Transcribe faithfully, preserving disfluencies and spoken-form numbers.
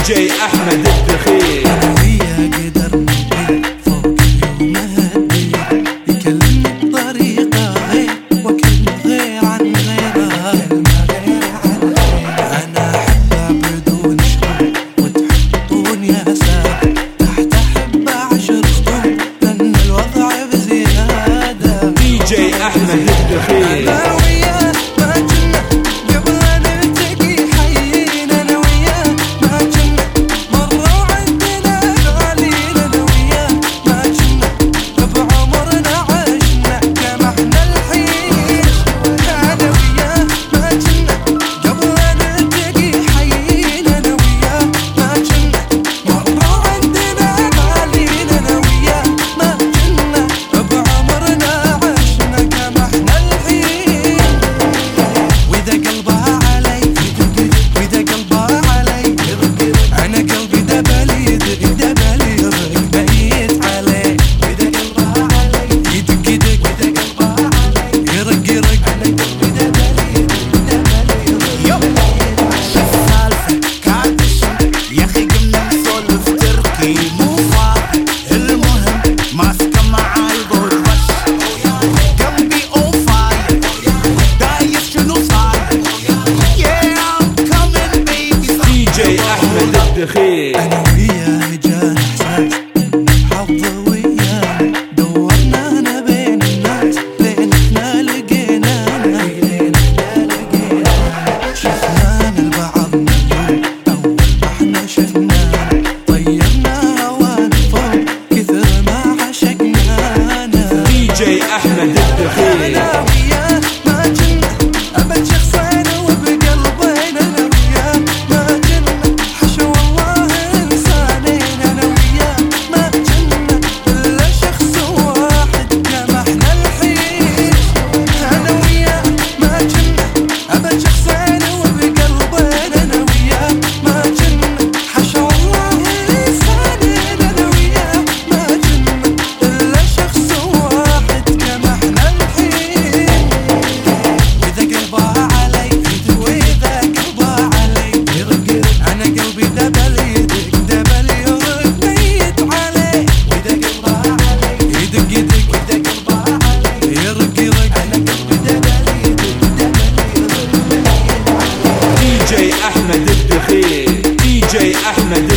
جي أحمد الدخيل. أنا وياه قدرنا نطير فوق اليوم هالدير، يكلمني بطريقة غير وكلمة غير عن غيرها، كلمة غير عن غيرها. أنا أحبها بدون شروط وتحطون يا سادة، تحت أحب أعشر خطوط لأن الوضع بزيادة. دي جي أحمد الدخيل. أنا وياه ما جنة قبل أن نلتقي حيين، أنا وياه ما جنة مرة وعندنا غالين، أنا وياه ما جنة بعمرنا عشنا كما احنا الحين. أنا وياه ما جنة قبل أن نلتقي حيين، أنا وياه ما جنة مرة وعندنا غالين، أنا وياه ما جنة بعمرنا عشنا كما احنا الحين. وإذا قلبها علي وإذا قلبها علي أنا قلبي دبلي دبلي يرق بقيت عليه. وإذا قلبها علي يدق يدق وإذا قلبها علي يرق يرق أنا قلبي دبلي دبلي يرق. شو السالفة كاتش يا أخي قمنا نسولف تركي مو فاضي، المهم ماسكة معاي بود وش قلبي أون فاير داير شنو صاير. Yeah I'm coming baby. دي جي أحمد الدخيل. أنا وياه جانا إحساس حظ وياه، دورنا أنا بين الناس لين إحنا لقينانا، لين إحنا لقينانا. شفنانا لبعضنا اليوم أول ما إحنا شفنانا، طيرنا هوانا فوق كثر ما عشقنانا. دي جي أحمد الدخيل. أنا وياه ما جنة أبد شخصين وبقلبين، أنا وياه ما جنة حشو والله إنسانين، أنا وياه ما جنة إلا شخص واحد كما إحنا الحين. أنا وياه ما جنة أبد شخصين وبقلبين، أنا وياه ما جنة حشو والله إنسانين، أنا وياه ما جنة إلا شخص واحد كما إحنا الحين. وإذا قلبها علي وإذا قلبها علي يرق يرق أنا قلبي دبل يدق دبل يرق ميت عليه. وإذا قلبها علي يدق يدق وإذا قلبها علي يرق يرق أنا قلبي دبل يدق دبل يرق. دي جي أحمد الدخيل. دي جي أحمد